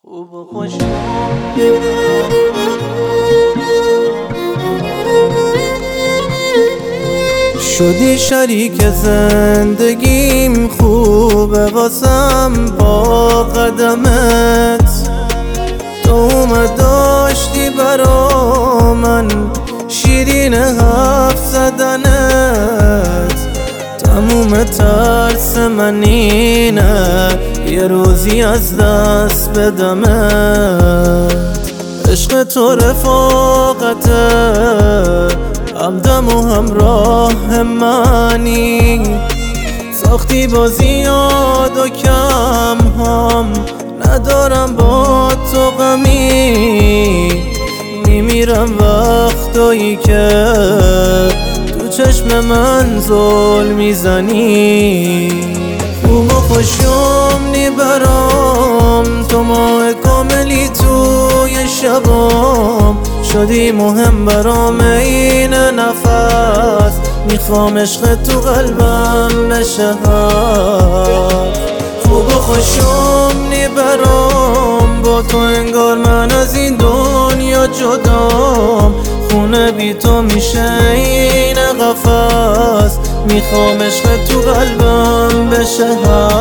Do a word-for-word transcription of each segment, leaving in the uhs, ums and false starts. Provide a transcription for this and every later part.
خوب و خوش شدی شریک زندگیم، خوبه واسم با قدمت. تو اومد داشتی برا من شیرین حرف زدنت. تموم ترس من اینه یه روزی از دست بدمت. عشق تو رفاقته، همدم و همراه منی. ساختی با زیاد و کم هم ندارم با تو غمی. میمیرم وقتایی که تو چشم من زل میزنی. خوب و خوشیومنی برام، تو ماه کاملی توی شبام. شدی مهم برام این نفس، میخوام عشق تو قلبم بشه. خوب و خوشیومنی برام، با تو انگار من از این دنیا جدام. خونه بی تو میشه این قفس، میخوام عشق تو قلبم بشه.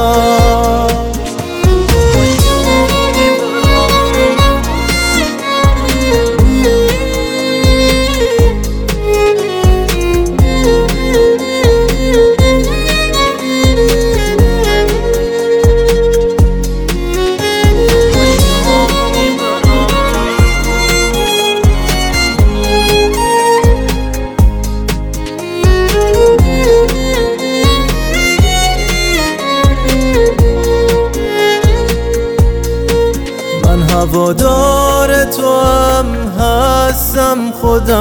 هوادار تو هم هستم، خودم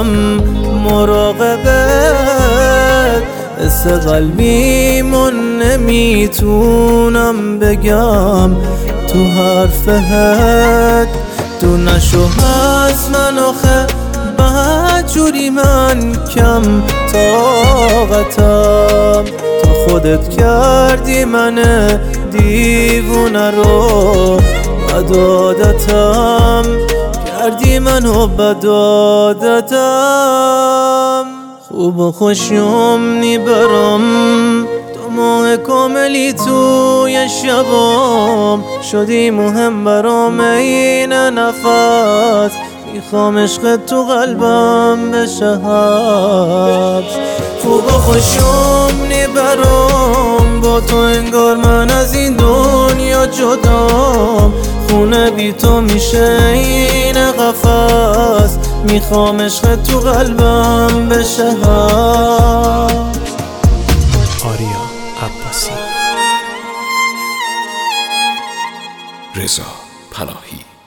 مراقبت. حس قلبیمون نمیتونم بگم تو حرفت. تو نشو هست من آخه بدجوری، من کم طاقتم. تا خودت کردی من دیوونه رو بدادتم، کردی منو بدادتم. خوب و خوشیومنی برام، تو ماه کاملی توی شبام. شدی مهم برام این نفس، میخوام عشق تو قلبم بشه. خوب و خوشیومنی برام، با تو انگار من از این دنیا جدام. خونه بی تو میشه این قفس، میخوام عشق تو قلبم بشه. آریا عباسی. رضا پناهی.